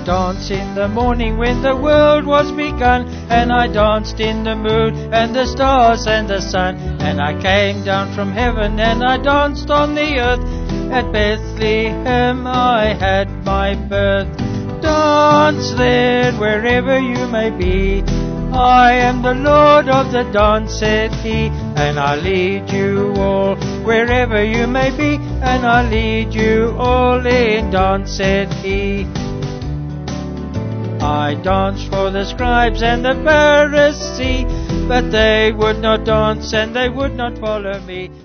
danced in the morning when the world was begun, and I danced in the moon and the stars and the sun, and I came down from heaven and I danced on the earth. At Bethlehem I had my birth. Dance then wherever you may be. I am the Lord of the dance, said he, and I'll lead you all wherever you may be, and I'll lead you all in dance, said he. I danced for the scribes and the Pharisees, but they would not dance and they would not follow me.